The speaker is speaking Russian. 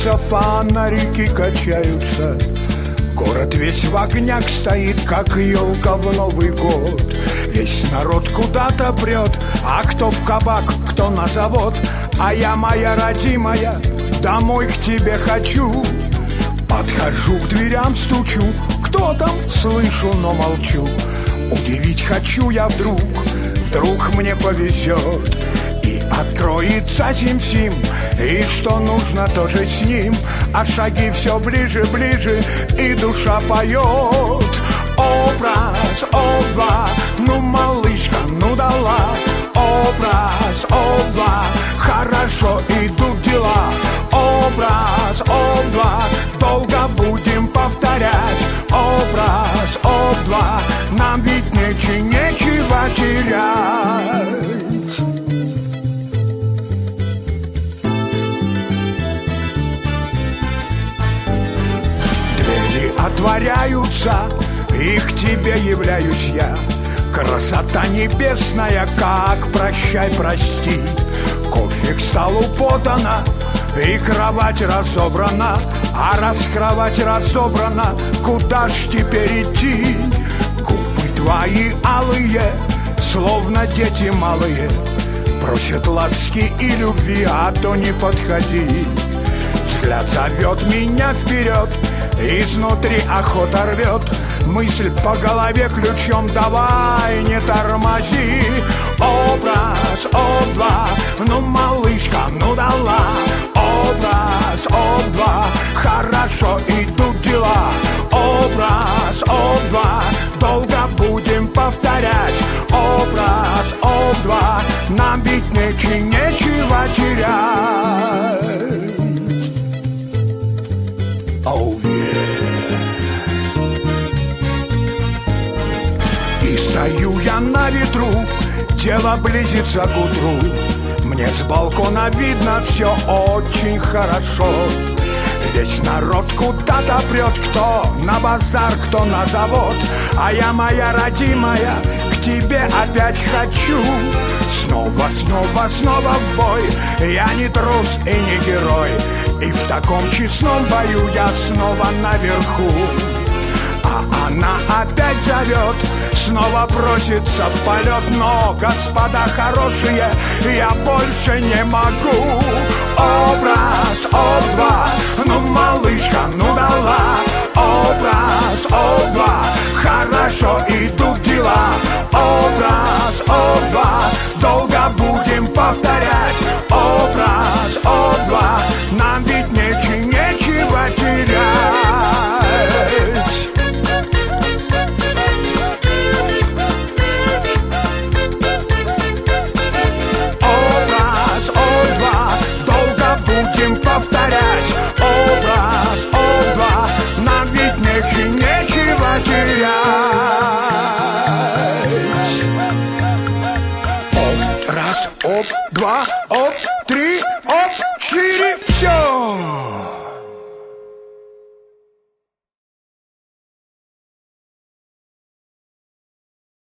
улица, фонарики качаются. Город весь в огнях стоит, как елка в Новый год. Весь народ куда-то прет, а кто в кабак, кто на завод. А я, моя родимая, домой к тебе хочу. Подхожу к дверям, стучу, кто там, слышу, но молчу. Удивить хочу я вдруг мне повезет. И откроется сим-сим, и что нужно, тоже с ним. А шаги все ближе, ближе, и душа поет. Образ, о-два, ну малышка, ну дала. Образ, о-два, хорошо идут дела. Образ, о-два, долго будем повторять. Образ, о-два, нам ведь нечего терять. Двери отворяются, и к тебе являюсь я. Красота небесная, как прощай, прости. Кофе к столу подано, и кровать разобрана. А раз кровать разобрана, куда ж теперь идти? Губы твои алые, словно дети малые, просят ласки и любви, а то не подходи. Взгляд зовет меня вперед, изнутри охота рвет. Мысль по голове ключом, давай не тормози. Образ, о-два, ну малышка, ну дала. Образ, о-два, хорошо идут дела. Образ, о-два, долго будем повторять. Образ, о-два, нам ведь нечего терять. Oh, yeah. И стою я на ветру, дело близится к утру. Мне с балкона видно все очень хорошо. Весь народ куда-то прет, кто на базар, кто на завод. А я, моя родимая, к тебе опять хочу. Снова, снова, снова в бой. Я не трус и не герой, и в таком честном бою я снова наверху. А она опять зовет, снова просится в полет. Но, господа хорошие, я больше не могу. Образ, о-два, ну малышка, ну дала. Образ, о-два, хорошо идут дела. Образ, о-два, долго будем повторять. Образ, о-два, нам ведь нечего терять. Образ, о-два, долго будем повторять. Образ, о-два, нам ведь нечего терять. Оп, раз, оп, два, оп.